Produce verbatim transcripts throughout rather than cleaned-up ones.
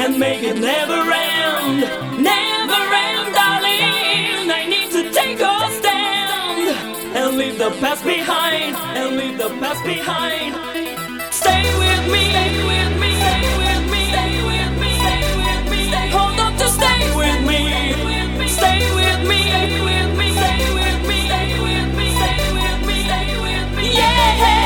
and make it never end, never end, darling. I need to take a stand and leave the past behind, and leave the past behind. Stay with me, stay with me, stay with me, stay with me, stay with me. Hold on to stay with me, stay with me, stay with me, stay with me, stay with me, stay with me, stay with me. Yeah.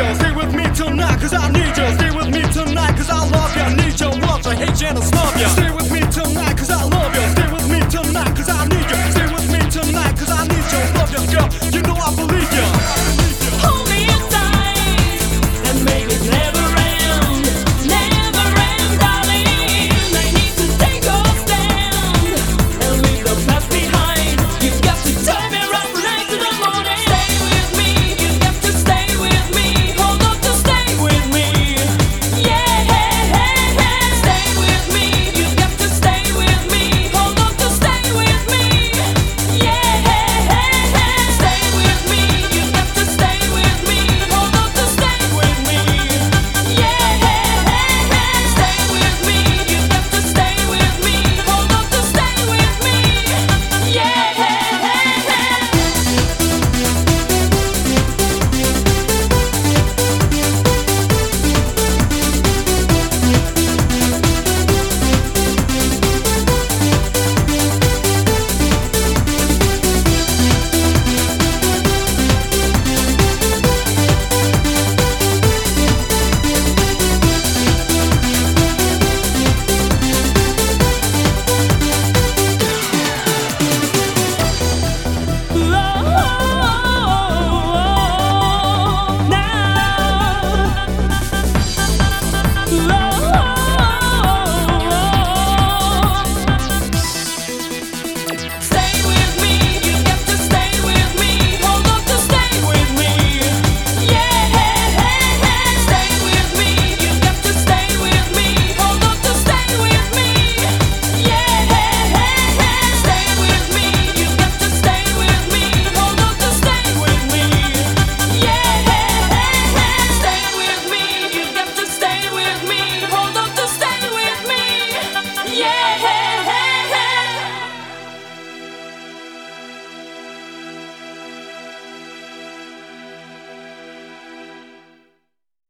Cause I need you, stay with me tonight, cause I love you, I need you, want you, hate you and I snub you. Stay